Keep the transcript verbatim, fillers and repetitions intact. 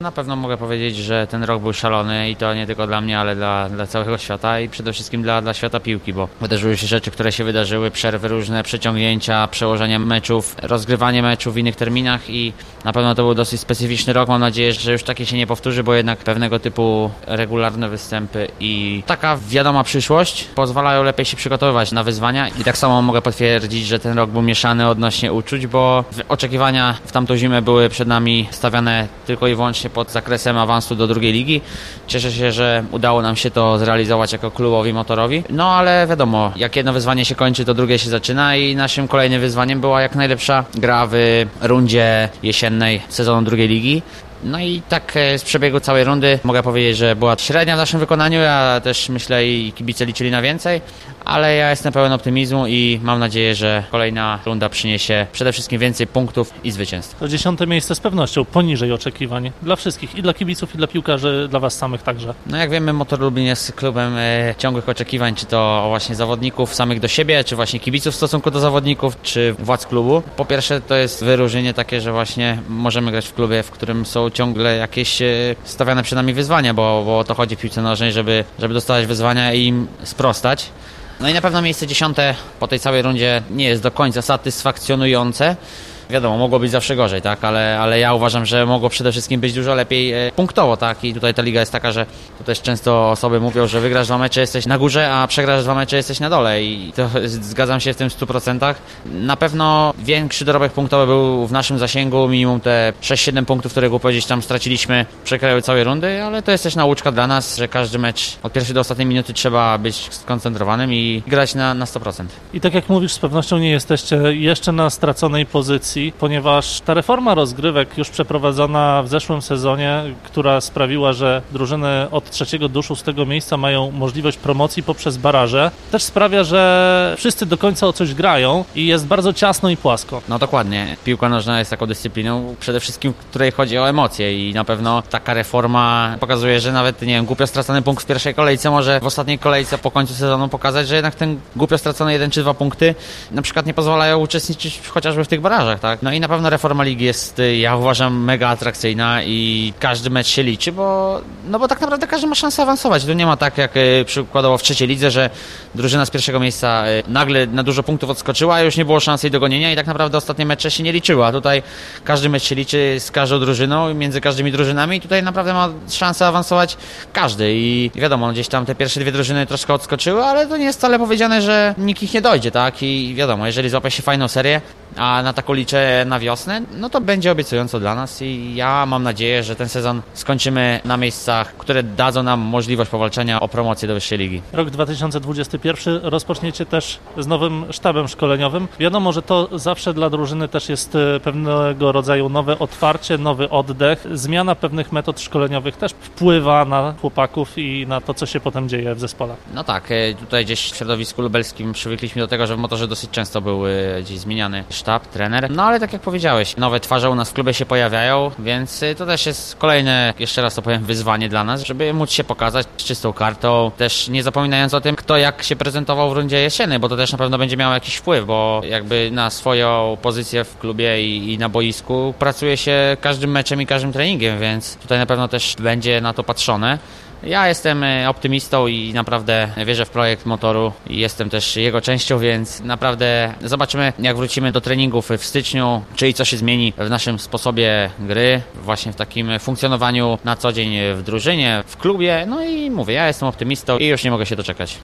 Na pewno mogę powiedzieć, że ten rok był szalony i to nie tylko dla mnie, ale dla, dla całego świata i przede wszystkim dla, dla świata piłki, bo wydarzyły się rzeczy, które się wydarzyły, przerwy różne, przeciągnięcia, przełożenia meczów, rozgrywanie meczów w innych terminach i na pewno to był dosyć specyficzny rok. Mam nadzieję, że już takie się nie powtórzy, bo jednak pewnego typu regularne występy i taka wiadoma przyszłość pozwalają lepiej się przygotowywać na wyzwania i tak samo mogę potwierdzić, że ten rok był mieszany odnośnie uczuć, bo oczekiwania w tamtą zimę były przed nami stawiane tylko i wyłącznie pod zakresem awansu do drugiej ligi. Cieszę się, że udało nam się to zrealizować jako klubowi motorowi. No ale wiadomo, jak jedno wyzwanie się kończy, to drugie się zaczyna i naszym kolejnym wyzwaniem była jak najlepsza gra w rundzie jesiennej sezonu drugiej ligi. No i tak z przebiegu całej rundy mogę powiedzieć, że była średnia w naszym wykonaniu. Ja też myślę i kibice liczyli na więcej, ale ja jestem pełen optymizmu i mam nadzieję, że kolejna runda przyniesie przede wszystkim więcej punktów i zwycięstw. To dziesiąte miejsce z pewnością poniżej oczekiwań dla wszystkich, i dla kibiców, i dla piłkarzy, dla was samych także. No jak wiemy, Motor Lublin jest klubem e, ciągłych oczekiwań, czy to właśnie zawodników samych do siebie, czy właśnie kibiców w stosunku do zawodników, czy władz klubu. Po pierwsze to jest wyróżnienie takie, że właśnie możemy grać w klubie, w którym są ciągle jakieś e, stawiane przed nami wyzwania, bo, bo o to chodzi w piłce nożnej, żeby, żeby dostawać wyzwania i im sprostać. No i na pewno miejsce dziesiąte po tej całej rundzie nie jest do końca satysfakcjonujące. Wiadomo, mogło być zawsze gorzej, tak, ale, ale ja uważam, że mogło przede wszystkim być dużo lepiej e, punktowo, tak, i tutaj ta liga jest taka, że to też często osoby mówią, że wygrasz dwa mecze, jesteś na górze, a przegrasz dwa mecze, jesteś na dole i to zgadzam się w tym w stu procentach. Na pewno większy dorobek punktowy był w naszym zasięgu, minimum te sześć siedem punktów, które powiedzieć tam straciliśmy, przekrały całej rundy, ale to jest też nauczka dla nas, że każdy mecz od pierwszej do ostatniej minuty trzeba być skoncentrowanym i grać na, na sto procent. I tak jak mówisz, z pewnością nie jesteście jeszcze na straconej pozycji, ponieważ ta reforma rozgrywek już przeprowadzona w zeszłym sezonie, która sprawiła, że drużyny od trzeciego do szóstego miejsca mają możliwość promocji poprzez baraże, też sprawia, że wszyscy do końca o coś grają i jest bardzo ciasno i płasko. No dokładnie. Piłka nożna jest taką dyscypliną, przede wszystkim w której chodzi o emocje i na pewno taka reforma pokazuje, że nawet, nie wiem, głupio stracony punkt w pierwszej kolejce może w ostatniej kolejce po końcu sezonu pokazać, że jednak ten głupio stracony jeden czy dwa punkty na przykład nie pozwalają uczestniczyć chociażby w tych barażach, tak? No i na pewno reforma ligi jest, ja uważam, mega atrakcyjna i każdy mecz się liczy, bo, no bo tak naprawdę każdy ma szansę awansować. Tu nie ma tak jak przykładowo w trzeciej lidze, że drużyna z pierwszego miejsca nagle na dużo punktów odskoczyła, a już nie było szansy jej dogonienia i tak naprawdę ostatnie mecze się nie liczyły, a tutaj każdy mecz się liczy z każdą drużyną, między każdymi drużynami i tutaj naprawdę ma szansę awansować każdy i wiadomo, gdzieś tam te pierwsze dwie drużyny troszkę odskoczyły, ale to nie jest wcale powiedziane, że nikt ich nie dojdzie, tak? I wiadomo, jeżeli złapie się fajną serię, a na taką liczę na wiosnę, no to będzie obiecująco dla nas i ja mam nadzieję, że ten sezon skończymy na miejscach, które dadzą nam możliwość powalczenia o promocję do wyższej ligi. Rok dwa tysiące dwudziesty pierwszy rozpoczniecie też z nowym sztabem szkoleniowym. Wiadomo, że to zawsze dla drużyny też jest pewnego rodzaju nowe otwarcie, nowy oddech. Zmiana pewnych metod szkoleniowych też wpływa na chłopaków i na to, co się potem dzieje w zespole. No tak, tutaj gdzieś w środowisku lubelskim przywykliśmy do tego, że w motorze dosyć często był gdzieś zmieniany sztab, trener. No ale tak jak powiedziałeś, nowe twarze u nas w klubie się pojawiają, więc to też jest kolejne, jeszcze raz to powiem, wyzwanie dla nas, żeby móc się pokazać z czystą kartą, też nie zapominając o tym, kto jak się prezentował w rundzie jesiennej, bo to też na pewno będzie miało jakiś wpływ, bo jakby na swoją pozycję w klubie i, i na boisku pracuje się każdym meczem i każdym treningiem, więc tutaj na pewno też będzie na to patrzone. Ja jestem optymistą i naprawdę wierzę w projekt motoru i jestem też jego częścią, więc naprawdę zobaczymy, jak wrócimy do treningów w styczniu, czyli co się zmieni w naszym sposobie gry, właśnie w takim funkcjonowaniu na co dzień w drużynie, w klubie. No i mówię, ja jestem optymistą i już nie mogę się doczekać.